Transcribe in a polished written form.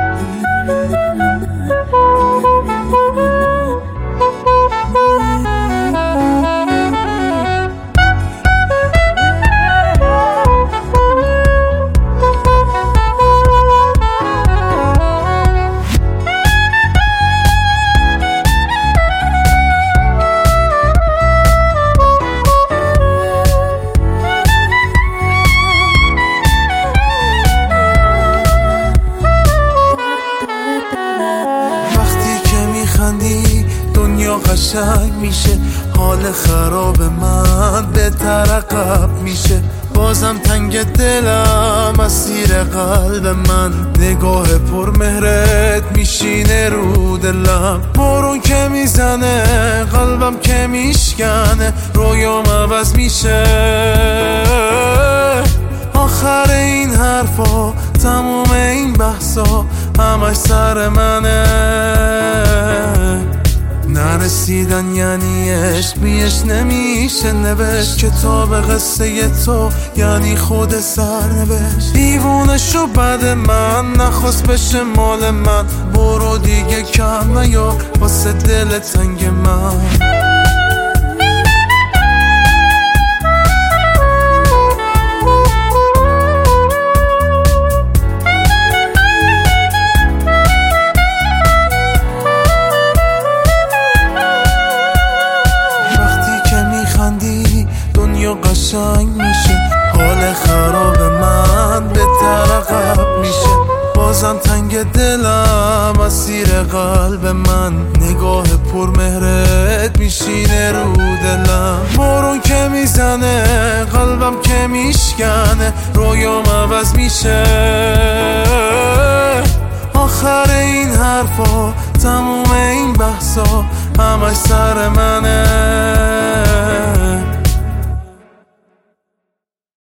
دنیا قشنگ میشه، حال خراب من بهتر عقب میشه. بازم تنگ دلم اسیر قلب من، نگاه پر مهرت میشینه رو دلم. بارون که میزنه قلبم که میشکنه، رویام عوض میشه. آخر این حرفا تموم این بحثا همش سر منه. نرسیدن یعنی عشق، بیش نمیشه نوشت. کتاب قصه تو یعنی خود سرنوشت. دیوونه شو بعد من نخواست بشه مال من، برو دیگه کم نیا واسه دل تنگ من. دنیا قشنگ میشه، حال خراب من بهتر عقب میشه. بازم تنگ دلم اسیر قلب من، نگاه پر مهرت میشینه رو دلم. بارون که میزنه قلبم که میشکنه، رویام عوض میشه. آخر این حرفا تموم این بحثا همش سر منه.